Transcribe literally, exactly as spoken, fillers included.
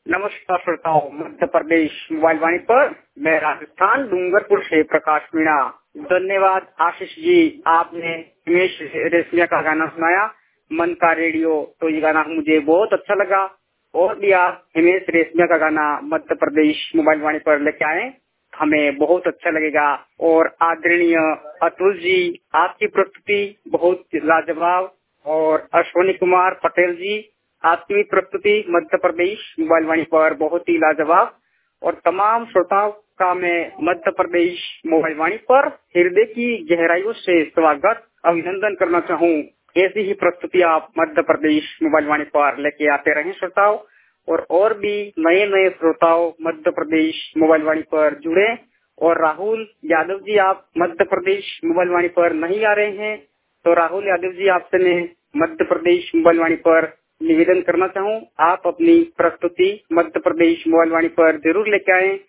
नमस्कार श्रोताओं, मध्य प्रदेश मोबाइल वाणी पर मैं राजस्थान डूंगरपुर से प्रकाश मीणा। धन्यवाद आशीष जी, आपने हिमेश रेशमिया का गाना सुनाया मन का रेडियो। तो ये गाना मुझे बहुत अच्छा लगा और भी आप हिमेश रेशमिया का गाना मध्य प्रदेश मोबाइल वाणी पर लेके आए, हमें बहुत अच्छा लगेगा। और आदरणीय अतुल जी, आपकी प्रस्तुति बहुत लाजवाब। और अश्विनी कुमार पटेल जी, आपकी प्रस्तुति मध्य प्रदेश मोबाइल वाणी पर बहुत ही लाजवाब। और तमाम श्रोताओं का मैं मध्य प्रदेश मोबाइल वाणी पर हृदय की गहराइयों से स्वागत अभिनंदन करना चाहूँ। ऐसी ही प्रस्तुति आप मध्य प्रदेश मोबाइल वाणी पर लेके आते रहें श्रोताओं, और और भी नए नए श्रोताओं मध्य प्रदेश मोबाइल वाणी पर जुड़े। और राहुल यादव जी, आप मध्य प्रदेश मोबाइल वाणी पर नहीं आ रहे हैं, तो राहुल यादव जी, आपसे मैं मध्य प्रदेश मोबाइल वाणी पर निवेदन करना चाहूँ, आप अपनी प्रस्तुति मध्य प्रदेश मोबाइल वाणी पर जरूर लेके आएं।